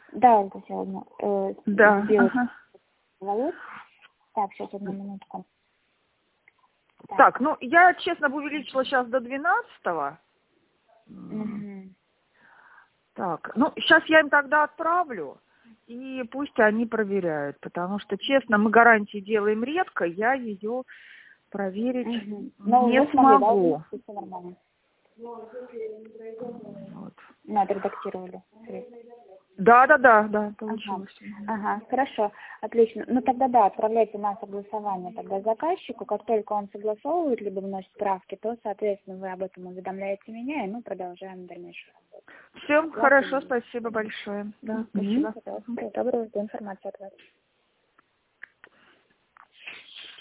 Да, это сегодня. Да. Сделать Ага. волос. Так, сейчас одну минутку. Так, ну я, честно, бы увеличила сейчас до 12-го. Угу. Так, ну сейчас я им тогда отправлю, и пусть они проверяют, потому что, честно, мы гарантии делаем редко, я ее проверить Угу. Но не вы смогли, да, смогу. все нормально. Вот. Ну, отредактировали. Да, да, да, да, Ага. получилось. Ага, хорошо, отлично. Ну тогда да, отправляйте на согласование тогда заказчику. Как только он согласовывает, либо вносит справки, то, соответственно, вы об этом уведомляете меня, и мы продолжаем дальнейшую работу. Всем Оплата хорошо, и- спасибо большое. Да, Мгм. спасибо. Пожалуйста, доброго информации от вас.